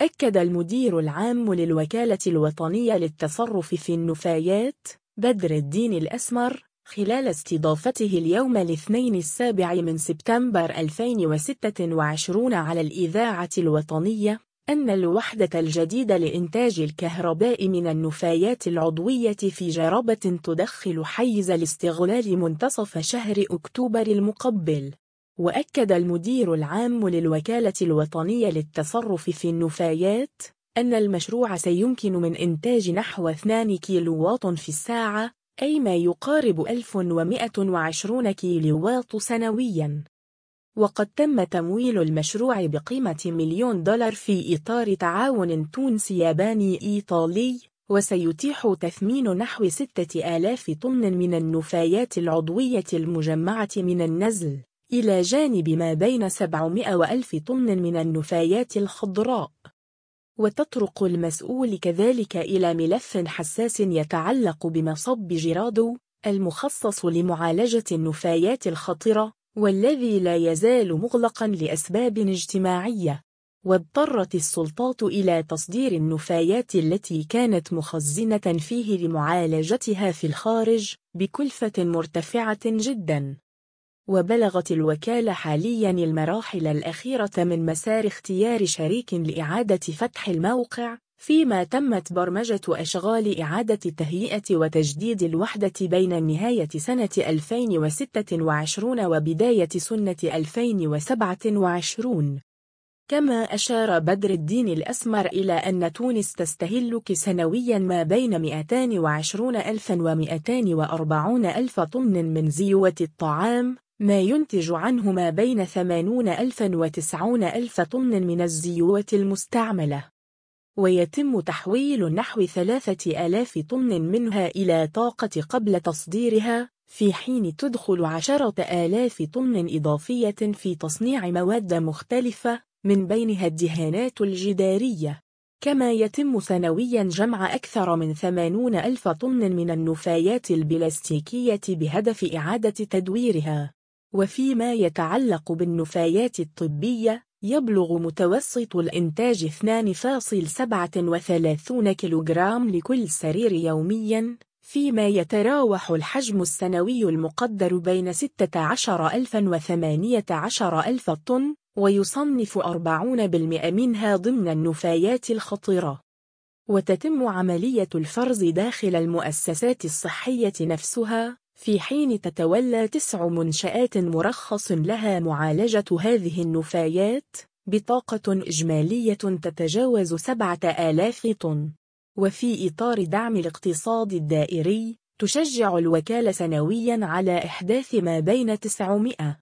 أكد المدير العام للوكالة الوطنية للتصرف في النفايات بدر الدين الأسمر خلال استضافته اليوم الاثنين 7 سبتمبر 2026 على الإذاعة الوطنية أن الوحدة الجديدة لإنتاج الكهرباء من النفايات العضوية في جربة تدخل حيز الاستغلال منتصف شهر أكتوبر المقبل. وأكد المدير العام للوكالة الوطنية للتصرف في النفايات أن المشروع سيمكن من إنتاج نحو 2 كيلووات في الساعة، أي ما يقارب 1120 كيلووات سنوياً. وقد تم تمويل المشروع بقيمة $1,000,000 في إطار تعاون تونسي ياباني إيطالي، وسيتيح تثمين نحو 6,000 طن من النفايات العضوية المجمعة من النزل، إلى جانب ما بين 700,000 طن من النفايات الخضراء. وتطرق المسؤول كذلك إلى ملف حساس يتعلق بمصب جيرادو المخصص لمعالجة النفايات الخطرة، والذي لا يزال مغلقاً لأسباب اجتماعية. واضطرت السلطات إلى تصدير النفايات التي كانت مخزنة فيه لمعالجتها في الخارج بكلفة مرتفعة جداً. وبلغت الوكالة حالياً المراحل الأخيرة من مسار اختيار شريك لإعادة فتح الموقع، فيما تمت برمجة أشغال إعادة تهيئة وتجديد الوحدة بين نهاية سنة 2026 وبداية سنة 2027. كما أشار بدر الدين الأسمر إلى أن تونس تستهلك سنوياً ما بين 220,000 و240,000 طن من زيوة الطعام، ما ينتج عنه ما بين 80,000 و90,000 طن من الزيوت المستعملة. ويتم تحويل نحو 3,000 طن منها إلى طاقة قبل تصديرها، في حين تدخل 10,000 طن إضافية في تصنيع مواد مختلفة، من بينها الدهانات الجدارية. كما يتم سنوياً جمع أكثر من 80,000 طن من النفايات البلاستيكية بهدف إعادة تدويرها. وفيما يتعلق بالنفايات الطبية، يبلغ متوسط الإنتاج 2.37 كيلوغرام لكل سرير يومياً، فيما يتراوح الحجم السنوي المقدر بين 16,000 و18,000 طن، ويصنف 40% منها ضمن النفايات الخطرة. وتتم عملية الفرز داخل المؤسسات الصحية نفسها، في حين تتولى 9 منشآت مرخص لها معالجة هذه النفايات بطاقة إجمالية تتجاوز 7,000 طن. وفي إطار دعم الاقتصاد الدائري، تشجع الوكالة سنوياً على إحداث ما بين 900